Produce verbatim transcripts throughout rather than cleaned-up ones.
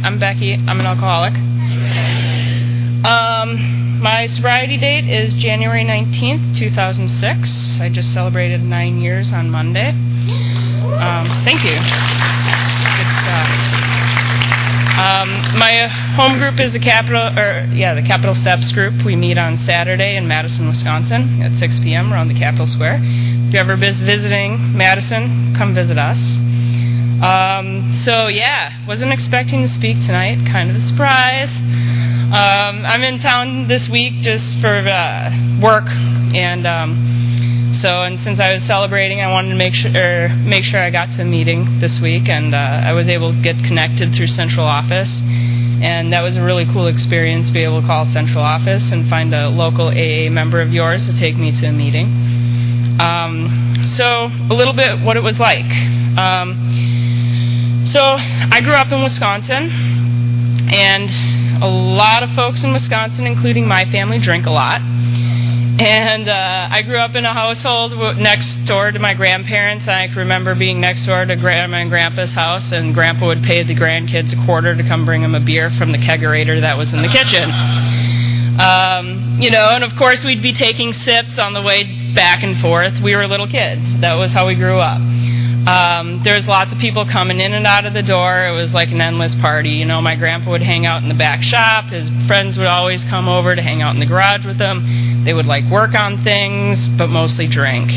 I'm Becky. I'm an alcoholic. Um, my sobriety date is January nineteenth, two thousand six. I just celebrated nine years on Monday. Um, thank you. Good stuff. Um, my home group is the Capital, or yeah, the Capital Steps group. We meet on Saturday in Madison, Wisconsin at six p.m. around the Capitol Square. If you're ever visiting Madison, come visit us. Um, so yeah, wasn't expecting to speak tonight. Kind of a surprise. Um, I'm in town this week just for uh, work, and um, so and since I was celebrating, I wanted to make sure make sure I got to the meeting this week, and uh, I was able to get connected through central office, and that was a really cool experience to be able to call central office and find a local A A member of yours to take me to a meeting. Um, so a little bit what it was like. Um, so I grew up in Wisconsin, and a lot of folks in Wisconsin, including my family, drink a lot. And uh, I grew up in a household next door to my grandparents. I can remember being next door to Grandma and Grandpa's house, and Grandpa would pay the grandkids a quarter to come bring him a beer from the kegerator that was in the kitchen. Um, you know, and of course we'd be taking sips on the way back and forth. We were little kids. That was how we grew up. Um, there was lots of people coming in and out of the door. It was like an endless party. You know, my grandpa would hang out in the back shop. His friends would always come over to hang out in the garage with him. They would like work on things, but mostly drink.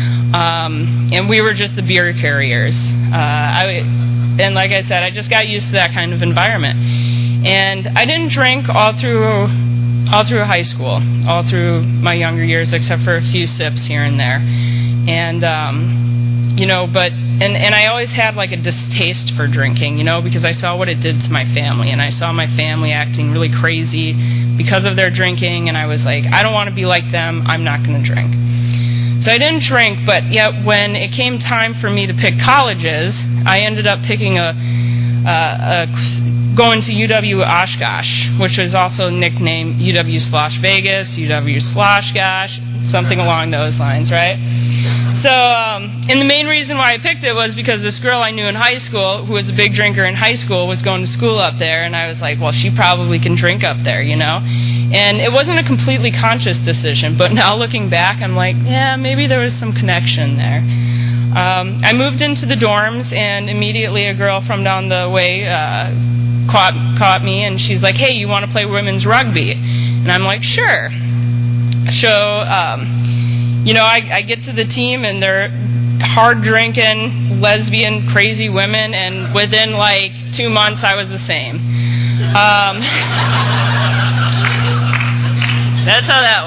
Um, and we were just the beer carriers. Uh, I, and like I said, I just got used to that kind of environment. And I didn't drink all through all through high school, all through my younger years, except for a few sips here and there. And um, You know, but, and, and I always had like a distaste for drinking, you know, because I saw what it did to my family, and I saw my family acting really crazy because of their drinking, and I was like, I don't want to be like them, I'm not going to drink. So I didn't drink, but yet when it came time for me to pick colleges, I ended up picking a, a, a going to U W Oshkosh, which was also nicknamed U W Slosh Vegas, U W Slosh Gosh, something along those lines, right? So, um, and the main reason why I picked it was because this girl I knew in high school, who was a big drinker in high school, was going to school up there, and I was like, well, she probably can drink up there, you know? And it wasn't a completely conscious decision, but now looking back, I'm like, yeah, maybe there was some connection there. Um, I moved into the dorms, and immediately a girl from down the way uh, caught, caught me, and she's like, hey, you want to play women's rugby? And I'm like, sure. So, um... You know, I, I get to the team, and they're hard-drinking, lesbian, crazy women, and within, like, two months, I was the same. Um, that's how that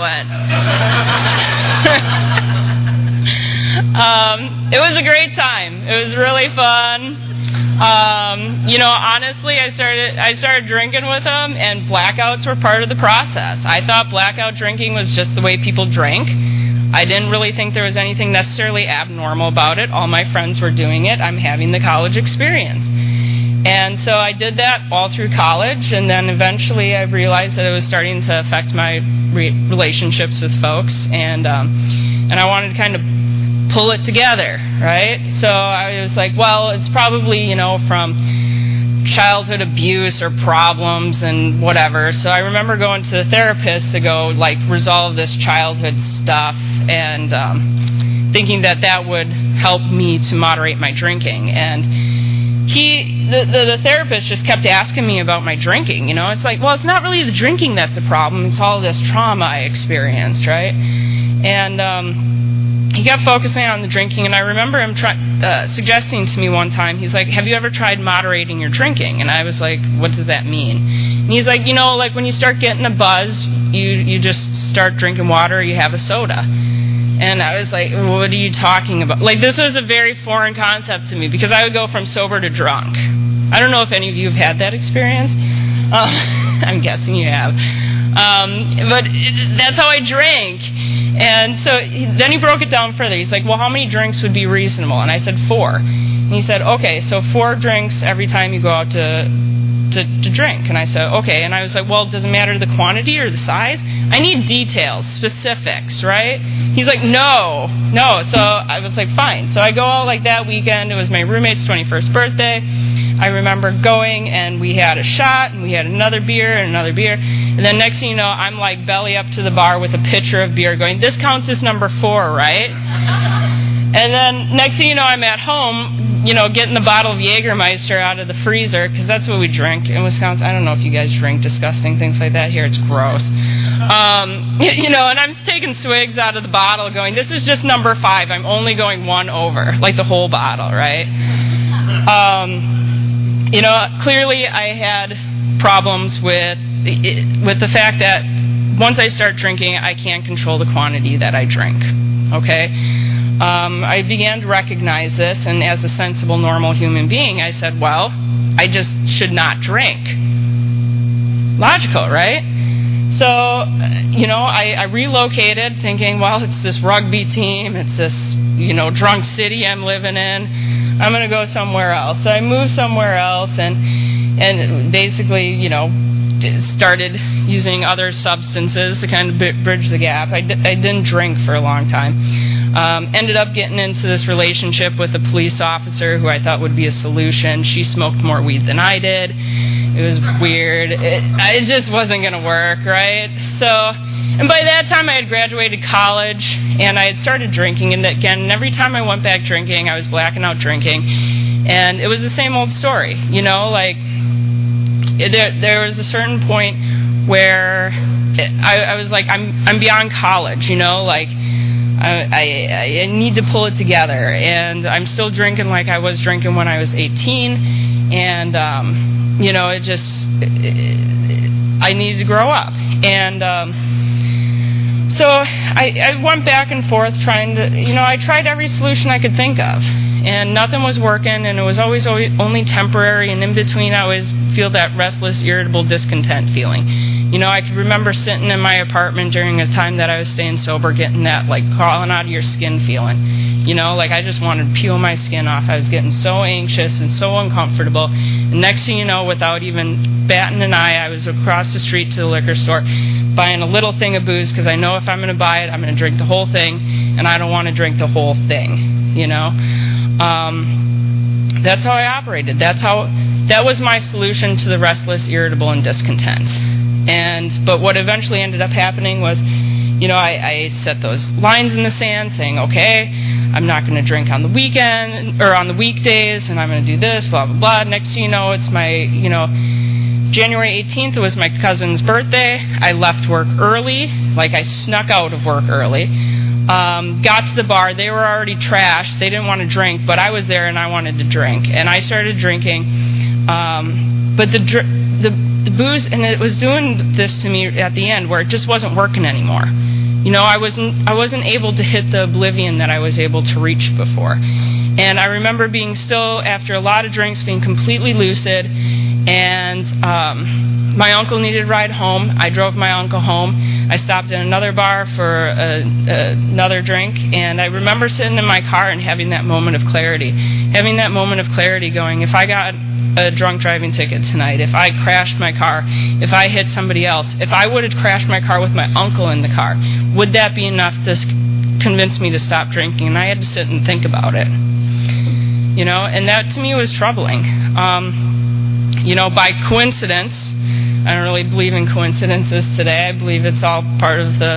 went. um, it was a great time. It was really fun. Um, you know, honestly, I started I started drinking with them, and blackouts were part of the process. I thought blackout drinking was just the way people drank. I didn't really think there was anything necessarily abnormal about it. All my friends were doing it. I'm having the college experience. And so I did that all through college, and then eventually I realized that it was starting to affect my re- relationships with folks, and um, and I wanted to kind of pull it together, right? So I was like, well, it's probably, you know, from childhood abuse or problems and whatever. So I remember going to the therapist to go like resolve this childhood stuff, and um, thinking that that would help me to moderate my drinking. And he, the, the the therapist just kept asking me about my drinking. You know, it's like, well, it's not really the drinking that's the problem. It's all this trauma I experienced, right? And um, he kept focusing on the drinking, and I remember him try, uh, suggesting to me one time, he's like, have you ever tried moderating your drinking? And I was like, what does that mean? And he's like, you know, like when you start getting a buzz, you, you just start drinking water, or you have a soda. And I was like, what are you talking about? Like, this was a very foreign concept to me, because I would go from sober to drunk. I don't know if any of you have had that experience. Uh, I'm guessing you have. Um, but it, that's how I drank. And so then he broke it down further. He's like, well, how many drinks would be reasonable? And I said, four. And he said, okay, so four drinks every time you go out to, to, to drink. And I said, okay. And I was like, well, does it matter the quantity or the size? I need details, specifics, right? He's like, no, no. So I was like, fine. So I go out like that weekend. It was my roommate's twenty-first birthday. I remember going and we had a shot and we had another beer and another beer. And then next thing you know, I'm like belly up to the bar with a pitcher of beer going, this counts as number four, right? And then next thing you know, I'm at home, you know, getting the bottle of Jägermeister out of the freezer, because that's what we drink in Wisconsin. I don't know if you guys drink disgusting things like that here. It's gross. Um, you know, and I'm taking swigs out of the bottle going, this is just number five. I'm only going one over, like the whole bottle, right? Um, you know, clearly I had problems with with the fact that once I start drinking, I can't control the quantity that I drink, okay? Um, I began to recognize this, and as a sensible, normal human being, I said, well, I just should not drink. Logical, right? So, you know, I, I relocated thinking, well, it's this rugby team, it's this, you know, drunk city I'm living in. I'm going to go somewhere else. So I moved somewhere else and and basically, you know, started using other substances to kind of bridge the gap. I, d- I didn't drink for a long time. Um, ended up getting into this relationship with a police officer who I thought would be a solution. She smoked more weed than I did. It was weird. It, it just wasn't going to work, right? So, and by that time I had graduated college and I had started drinking. And again, every time I went back drinking, I was blacking out drinking. And it was the same old story, you know, like there, there was a certain point where I, I was like, I'm, I'm beyond college, you know, like, I, I, I need to pull it together, and I'm still drinking like I was drinking when I was eighteen, and, um, you know, it just, it, it, I needed to grow up, and, um, so I, I went back and forth trying to, you know, I tried every solution I could think of, and nothing was working, and it was always, always only temporary, and in between I always feel that restless, irritable, discontent feeling. You know, I could remember sitting in my apartment during a time that I was staying sober, getting that, like, crawling out of your skin feeling. You know, like, I just wanted to peel my skin off. I was getting so anxious and so uncomfortable. And next thing you know, without even batting an eye, I was across the street to the liquor store buying a little thing of booze, because I know if I'm going to buy it, I'm going to drink the whole thing, and I don't want to drink the whole thing, you know. Um, that's how I operated. That's how, that was my solution to the restless, irritable, and discontent. And but what eventually ended up happening was, you know, I, I set those lines in the sand saying, okay, I'm not going to drink on the weekend or on the weekdays, and I'm going to do this, blah, blah, blah. Next thing you know, it's my, you know, January eighteenth, it was my cousin's birthday. I left work early, like I snuck out of work early. Um, got to the bar. They were already trashed. They didn't want to drink, but I was there and I wanted to drink. And I started drinking. Um, but the dr- the the booze, and it was doing this to me at the end where it just wasn't working anymore. You know, I wasn't I wasn't able to hit the oblivion that I was able to reach before. And I remember being still, after a lot of drinks, being completely lucid. And um, my uncle needed a ride home. I drove my uncle home. I stopped at another bar for a, a, another drink. And I remember sitting in my car and having that moment of clarity. Having that moment of clarity going, if I got a drunk driving ticket tonight, if I crashed my car, if I hit somebody else, if I would have crashed my car with my uncle in the car, would that be enough to convince me to stop drinking? And I had to sit and think about it. You know, and that to me was troubling. Um, you know, by coincidence, I don't really believe in coincidences today. I believe it's all part of the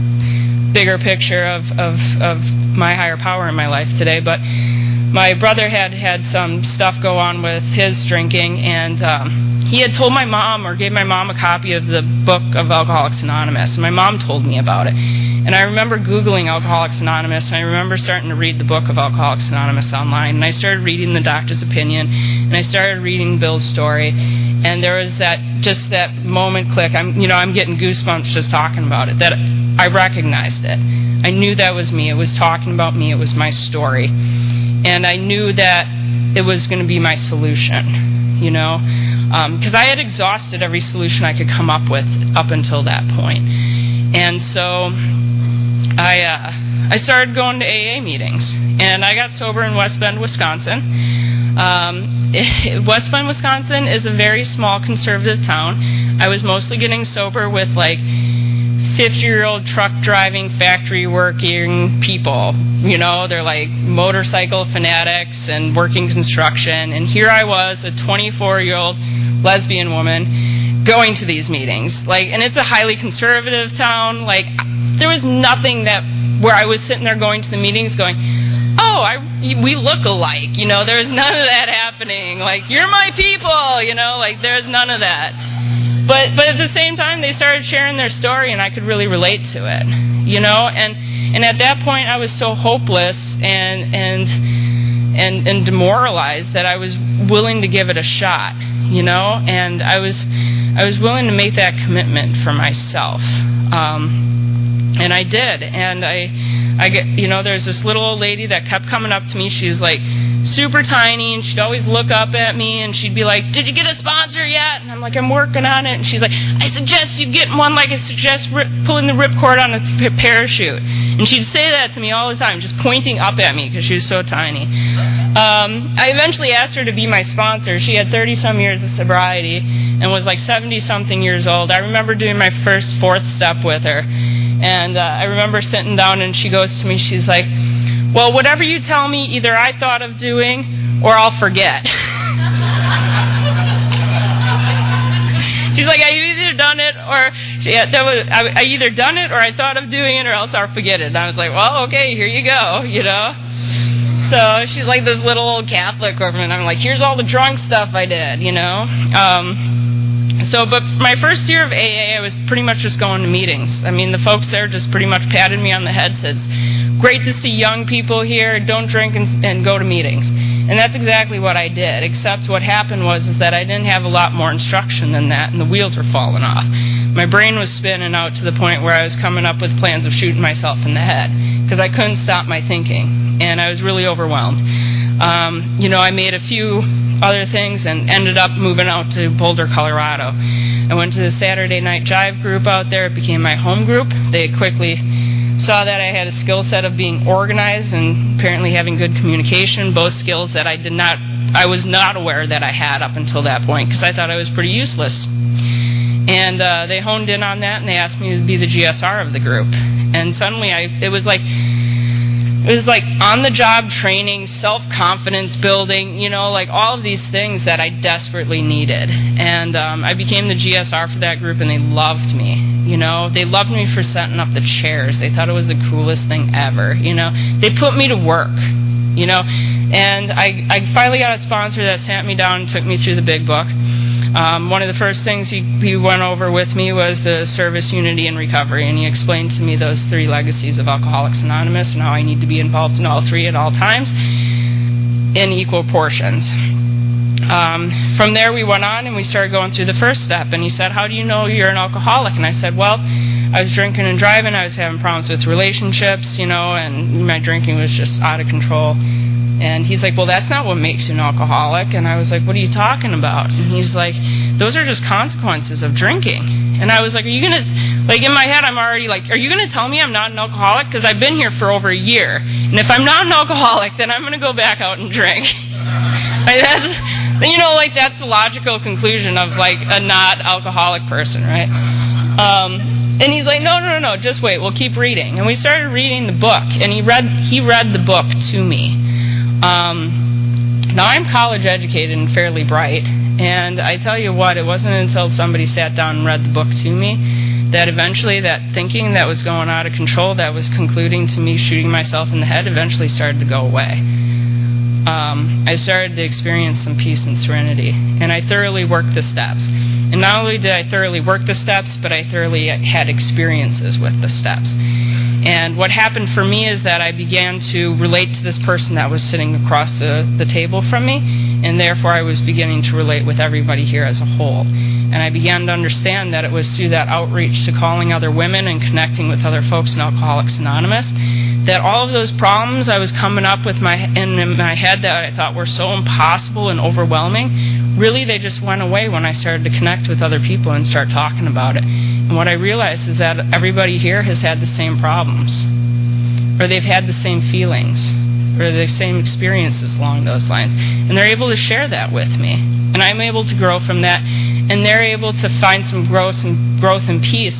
bigger picture of, of, of my higher power in my life today. But my brother had had some stuff go on with his drinking, and um, he had told my mom, or gave my mom, a copy of the book of Alcoholics Anonymous. And my mom told me about it. And I remember Googling Alcoholics Anonymous, and I remember starting to read the book of Alcoholics Anonymous online. And I started reading the doctor's opinion, and I started reading Bill's story. And there was that, just that moment click. I'm, you know, I'm getting goosebumps just talking about it, that I recognized it. I knew that was me. It was talking about me. It was my story. And I knew that it was going to be my solution, you know, because um, I had exhausted every solution I could come up with up until that point. And so I uh, I started going to A A meetings, and I got sober in West Bend, Wisconsin. Um, it, West Bend, Wisconsin is a very small conservative town. I was mostly getting sober with like fifty-year-old truck-driving, factory-working people. You know, they're like motorcycle fanatics and working construction. And here I was, a twenty-four-year-old lesbian woman, going to these meetings. Like, and it's a highly conservative town. Like, there was nothing that where I was sitting there going to the meetings going, oh, I, we look alike. You know, there's none of that happening. Like, you're my people, you know, like there's none of that. But but at the same time, they started sharing their story, and I could really relate to it, you know. And and at that point, I was so hopeless and and and and demoralized that I was willing to give it a shot, you know. And I was I was willing to make that commitment for myself. Um, And I did, and I, I get, you know, there's this little old lady that kept coming up to me. She's like super tiny, and she'd always look up at me, and she'd be like, "Did you get a sponsor yet?" And I'm like, "I'm working on it." And she's like, "I suggest you get one. Like I suggest rip, pulling the ripcord on a p- parachute." And she'd say that to me all the time, just pointing up at me because she was so tiny. Um, I eventually asked her to be my sponsor. She had thirty some years of sobriety and was like seventy something years old. I remember doing my first fourth step with her. And uh, I remember sitting down, and she goes to me, she's like, "Well, whatever you tell me, either I thought of doing or I'll forget." She's like, "I either done it or she, yeah, that was, I, I either done it or I thought of doing it or else I'll forget it." And I was like, "Well, okay, here you go," you know. So she's like this little old Catholic woman. I'm like, "Here's all the drunk stuff I did," you know. Um, So, but my first year of A A, I was pretty much just going to meetings. I mean, the folks there just pretty much patted me on the head, says, "Great to see young people here. Don't drink and, and go to meetings." And that's exactly what I did, except what happened was is that I didn't have a lot more instruction than that, and the wheels were falling off. My brain was spinning out to the point where I was coming up with plans of shooting myself in the head because I couldn't stop my thinking, and I was really overwhelmed. Um, you know, I made a few other things and ended up moving out to Boulder, Colorado. I went to the Saturday Night Jive group out there. It became my home group. They quickly saw that I had a skill set of being organized and apparently having good communication, both skills that I did not, I was not aware that I had up until that point because I thought I was pretty useless. And uh, they honed in on that, and they asked me to be the G S R of the group. And suddenly, I it was like it was like on-the-job training, self-confidence building, you know, like all of these things that I desperately needed. And um, I became the G S R for that group, and they loved me. You know, they loved me for setting up the chairs. They thought it was the coolest thing ever. You know, they put me to work. You know, and I I finally got a sponsor that sat me down and took me through the big book. Um, one of the first things he, he went over with me was the service, unity, and recovery, and he explained to me those three legacies of Alcoholics Anonymous and how I need to be involved in all three at all times in equal portions. Um, from there, we went on and we started going through the first step, and he said, "How do you know you're an alcoholic?" And I said, "Well, I was drinking and driving, I was having problems with relationships, you know, and my drinking was just out of control." And he's like, "Well, that's not what makes you an alcoholic." And I was like, "What are you talking about?" And he's like, "Those are just consequences of drinking." And I was like, "Are you going to, like in my head, I'm already like, are you going to tell me I'm not an alcoholic? Because I've been here for over a year. And if I'm not an alcoholic, then I'm going to go back out and drink." Like that's, you know, like that's the logical conclusion of like a not alcoholic person, right? Um, and he's like, no, no, no, no, just wait. We'll keep reading. And we started reading the book, and he read he read the book to me. Um, now, I'm college educated and fairly bright, and I tell you what, it wasn't until somebody sat down and read the book to me that eventually that thinking that was going out of control, that was concluding to me shooting myself in the head, eventually started to go away. Um, I started to experience some peace and serenity, and I thoroughly worked the steps. And not only did I thoroughly work the steps, but I thoroughly had experiences with the steps. And what happened for me is that I began to relate to this person that was sitting across the, the table from me, and therefore I was beginning to relate with everybody here as a whole. And I began to understand that it was through that outreach to calling other women and connecting with other folks in Alcoholics Anonymous that all of those problems I was coming up with my in my head that I thought were so impossible and overwhelming, really they just went away when I started to connect with other people and start talking about it. And what I realized is that everybody here has had the same problems, or they've had the same feelings, or the same experiences along those lines. And they're able to share that with me. And I'm able to grow from that, and they're able to find some growth and growth and peace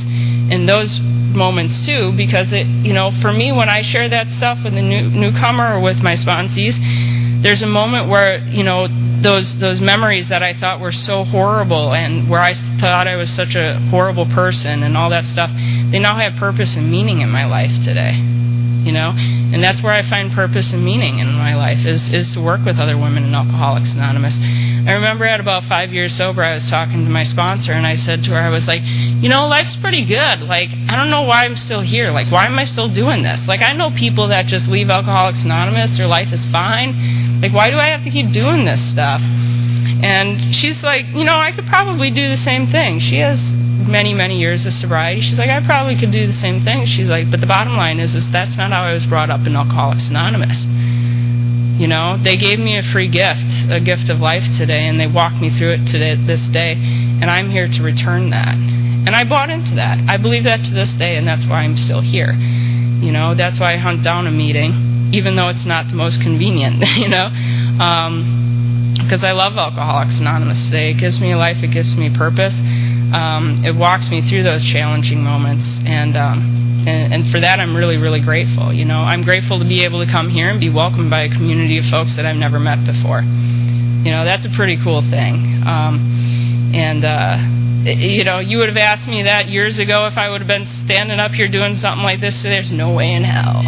in those moments too, because it, you know, for me, when I share that stuff with a new, newcomer or with my sponsees, there's a moment where, you know, those those memories that I thought were so horrible and where I thought I was such a horrible person and all that stuff, they now have purpose and meaning in my life today, you know? And that's where I find purpose and meaning in my life, is, is to work with other women in Alcoholics Anonymous. I remember at about five years sober, I was talking to my sponsor, and I said to her, I was like, you know, life's pretty good. Like, I don't know why I'm still here. Like, why am I still doing this? Like, I know people that just leave Alcoholics Anonymous, their life is fine. Like, why do I have to keep doing this stuff? And she's like, you know, I could probably do the same thing. She has many, many years of sobriety. She's like, I probably could do the same thing. She's like, but the bottom line is, is that's not how I was brought up in Alcoholics Anonymous. You know, they gave me a free gift, a gift of life today, and they walked me through it today, this day, and I'm here to return that. And I bought into that. I believe that to this day, and that's why I'm still here. You know, that's why I hunt down a meeting, even though it's not the most convenient, you know, um, because I love Alcoholics Anonymous today. It gives me a life. It gives me purpose. Um, it walks me through those challenging moments, and, um, and and for that I'm really, really grateful. You know, I'm grateful to be able to come here and be welcomed by a community of folks that I've never met before. You know, that's a pretty cool thing. Um, and, uh, you know, you would have asked me that years ago if I would have been standing up here doing something like this. So there's no way in hell.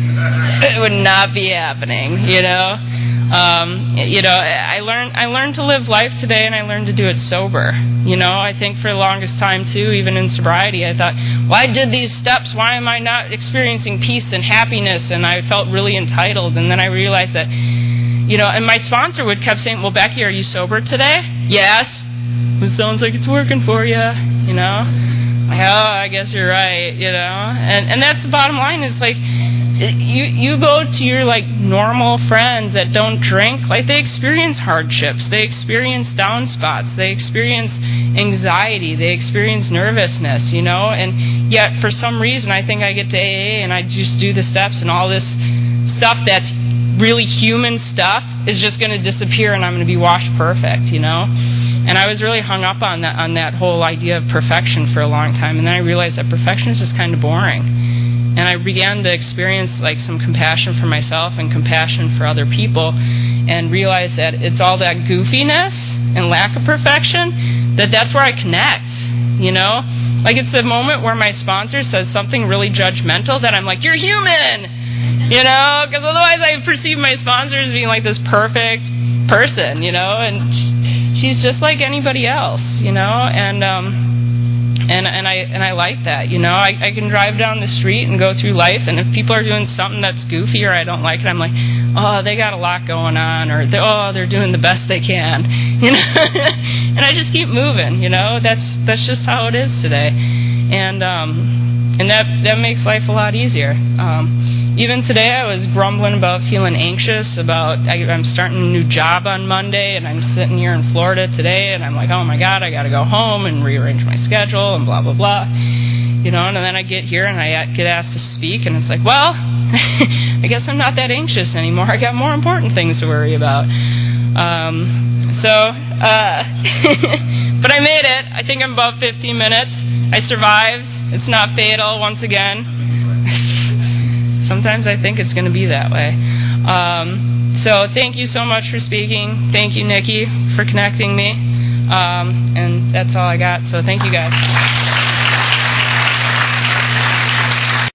It would not be happening, you know. Um, you know, I learned I learned to live life today, and I learned to do it sober. You know, I think for the longest time, too, even in sobriety, I thought, well, I did these steps. Why am I not experiencing peace and happiness? And I felt really entitled. And then I realized that, you know, and my sponsor would kept saying, well, Becky, are you sober today? Yes. It sounds like it's working for you, you know. Like, oh, I guess you're right, you know. And and that's the bottom line, is like, you you go to your like normal friends that don't drink, like they experience hardships, they experience down spots, they experience anxiety, they experience nervousness, you know. And yet for some reason I think I get to A A and I just do the steps, and all this stuff that's really human stuff is just going to disappear, and I'm going to be washed perfect, you know. And I was really hung up on that on that whole idea of perfection for a long time, and then I realized that perfection is just kind of boring. And I began to experience like some compassion for myself and compassion for other people, and realize that it's all that goofiness and lack of perfection, that that's where I connect, you know? Like, it's the moment where my sponsor says something really judgmental that I'm like, you're human, you know? Because otherwise I perceive my sponsor as being like this perfect person, you know? And she's just like anybody else, you know? And, um... And and I and I like that, you know. I, I can drive down the street and go through life, and if people are doing something that's goofy or I don't like it, I'm like, oh, they got a lot going on, or they're, oh, they're doing the best they can, you know. And I just keep moving, you know. That's that's just how it is today, and um, and that that makes life a lot easier. Um, even today, I was grumbling about feeling anxious about I, I'm starting a new job on Monday, and I'm sitting here in Florida today, and I'm like, oh my God, I got to go home and rearrange my schedule and blah blah blah, you know. And then I get here and I get asked to speak, and it's like, well, I guess I'm not that anxious anymore. I got more important things to worry about. Um, so, uh, but I made it. I think I'm about fifteen minutes. I survived. It's not fatal once again. Sometimes I think it's going to be that way. Um, so thank you so much for speaking. Thank you, Nikki, for connecting me. Um, and that's all I got. So thank you, guys.